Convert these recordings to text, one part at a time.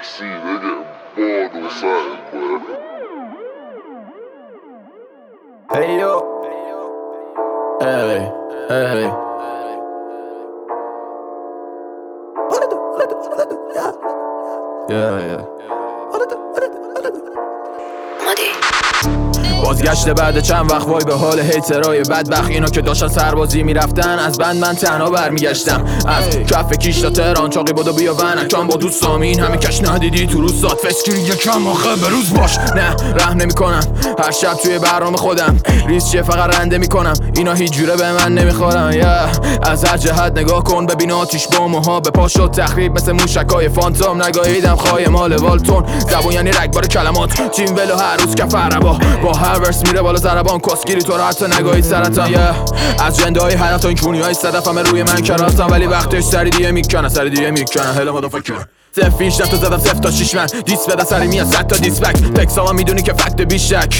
سینه باد و سر Hey yo, hey, hey. Yeah. بازگشته بعد چند وقت وای به حال هیترای بدبخت، اینا که داشتن سربازی میرفتن از بند من تنها برمیگشتم از کف کیش تا تهران، چاقی بودو بیا ونکام با دوستام، این همه کش ندیدی تو روزات فسکری یکم آخه به روز باش. نه رحم نمی کنم هر شب توی برنامه خودم ریز چیه فقط رنده میکنم، اینا هیچ جوره به من نمیخورن. از هر جهت نگاه کن ببین آتیش با موها به پا شد تخریب مثل موشکای فانتوم، نگاهیدم خواهی مال والتون زبون یعنی رگبار کلمات تیم ولو هر روز کف عربا با هر ورس میره بالا زربان کسگیری تو رو حتی نگاهی سرطان. از جنده های حیات تا این کونی های صدف همه روی من کراتم، ولی وقتش سری دیگه میکنه هلا مدافکر سفیش نفتو زدم 0 تا 6 من دیس بده سری میاد 100 تا دیس بک تکسام میدونی که فکت بیشک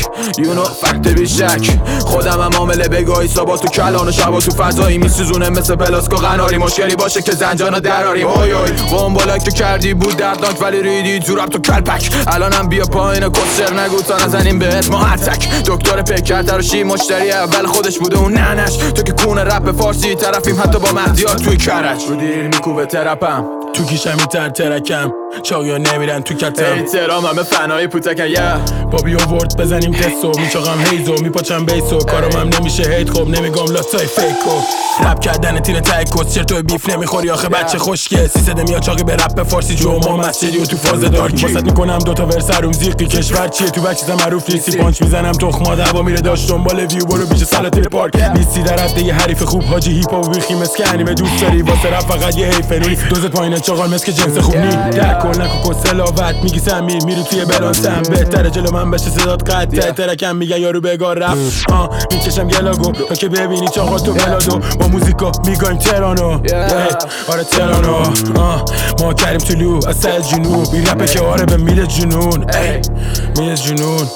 فکت بیشک خودم هم عامله بگاهی صبح تو کلان و شبا تو فضایی میسوزونه مثل پلاسکو قناری، مشکلی باشه که زنجانو دراریم. اوی بمبالا که کردی بود دردناک ولی ریدی تو رب تو کلپک، الانم بیا پایین کسر نگو تا نزنیم بهت ما اتک. دکتر پیکر تراشی مشتری اول خودش بوده اون ننش، تو که کونه رپ فارسی طرفیم حتی با مهدیات توی کرج رو دیر میکوبه ترپم تو کیشم میتر ترکم چاقیا نمیرن تو کتم احترام همه فنای پوتکن بابی آورد بزنیم دستو میچاقم هیزو میپاچم بیسو کارم هم نمیشه هیت خوب نمیگم لاتای فیکو رپ کردن تیر تای کس چرتو بیف نمیخوری آخه بچه خوشگه 300 میاد چاقی به رپ فارسی جمعه مسجدی و تو فاز دارکی واسط میکنم دوتا ورس روم زیقی کشور چیه تو بچه معروف نیستی پانچ میزنم تخما دعوا میره داشت دنبال ویو برو بیش سالات پارک نیستی در رفته یه حریف خوب حاجی هیپ هاپ بیخی مسک انیمه دوست داری واسه رپ فقط یه حیف نوری دوزت پایینه چاقال مسک جنس خوب نی در کل نکو کسلاوت میگی سمیر میری توی بلانسم بهتره جلو من بشه صدات قطعه ترکم میگن یارو بگار رپ میکشم گلاگو تا که ببینی چاقا تو بلادو با موزیکا میگایم ترانو آره ترانو ما کریم طلوع از سل جنوب این رپه که آره به میره جنون میره جنون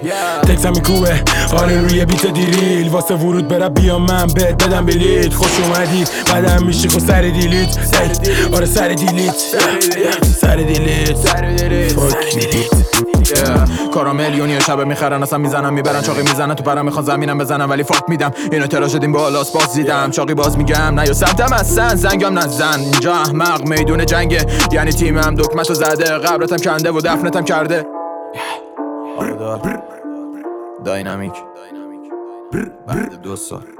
تکسم میکوبه آره روی بیت دیریل واسه ورود برم بیام من بهت بدم بلیت خوش اومدی بعدم میشی خود سر دیلیت آره سر دیلیت سر دیلیت فاک دیلیت کارا میلیونی و شبه میخرن اصلا میزنم میبرن چاقی میزنن تو پرم میخوان زمینم بزنم ولی فاک میدم اینو تراژ دیم بالاست باز دیدم چاقی باز میگم نه یا سمتم اصلا زنگم نزن اینجا احمق میدون جنگه یعنی تیمم دکمتو زده قبرتم کنده و دفنتم کرده داینامیک بعد 2 سال